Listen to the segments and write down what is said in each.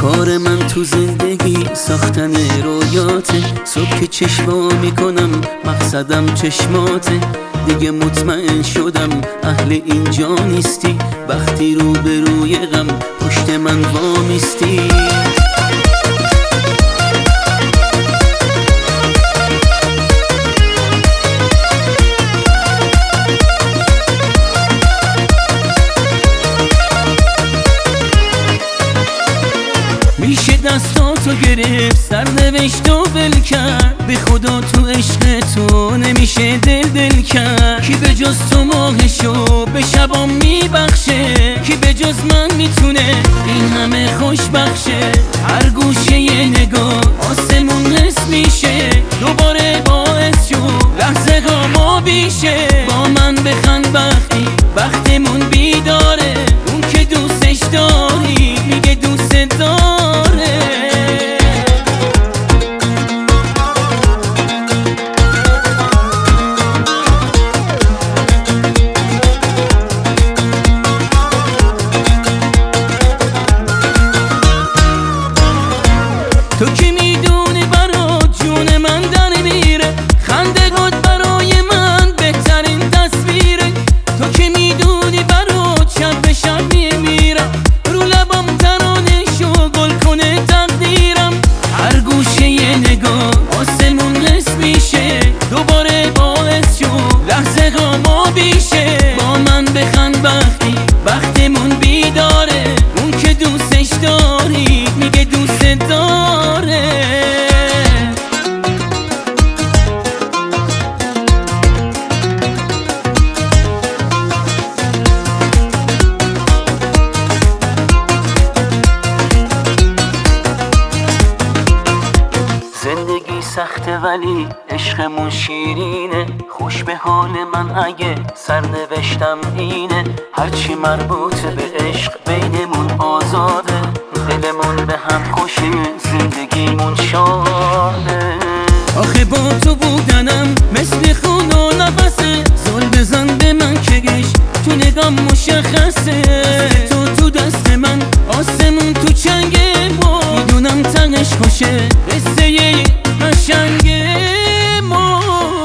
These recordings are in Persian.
کار من تو زندگی ساختن رویاته. صبح که چشما میکنم مقصدم چشماته. دیگه مطمئن شدم اهل اینجا نیستی. وقتی رو به روی غم پشت من وامیستی. میشه دستاتو گرفت سرنوشت و ول کرد. به خدا تو عشق تو نمیشه دل کرد. کی به جز تو ماهشو به شبام میبخشه؟ کی به جز من میتونه این همه خوش بخشه؟ هر گوشه یه نگاه آسمون نصف میشه. دوباره باعث شو لحظه ها ما بیشه. با من بخند وقتی وقتمون بیداره. اون که دوستش داری میگه دوست داره. تو که میدونی برا جون من در میره. خندگات برای من بهترین تصویره. تو که میدونی برا شب شب میمیرم. رو لبام ترانه‌شو گل کنه تقدیرم. هر گوشه یه نگاه آسمون نصف میشه. دوباره باعث شو لحظه ها ما بیشه. با من بخند وقتی وقتمون بیداره. اون که دوستش داری میگه دوست داره. زندگی سخته ولی عشقمون شیرینه. خوش به حال من اگه سرنوشتم اینه. هرچی مربوط به عشق بینمون آزاده. دلمون به هم خوشه زندگیمون شاده. آخه با تو بودنم مثل خون و نفسه. زل بزن به من که گش تو نگام مشخصه. تو دست من آسمون تو چنگ ما. میدونم تنش خوشه قصه قشنگ ما.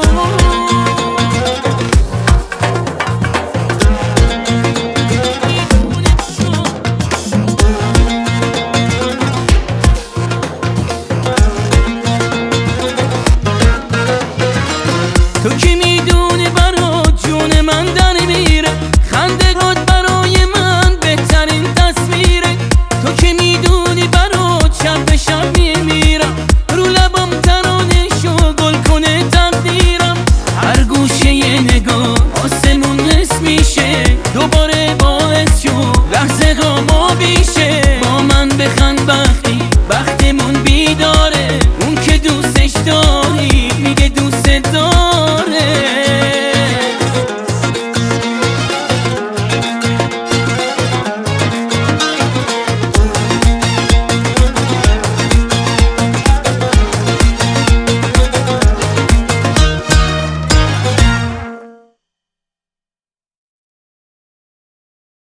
تو که میدونی برا جون من در میره. خندگات برای من بهترین تصویره. تو که میدونی برا شب شب میمیرم. رو لبام ترانه‌شو گل کنه تقدیرم. هر گوشه یه نگاه آسمون نصف میشه. دوباره باعث شو لحظه ها ما بیشه. با من بخند وقتی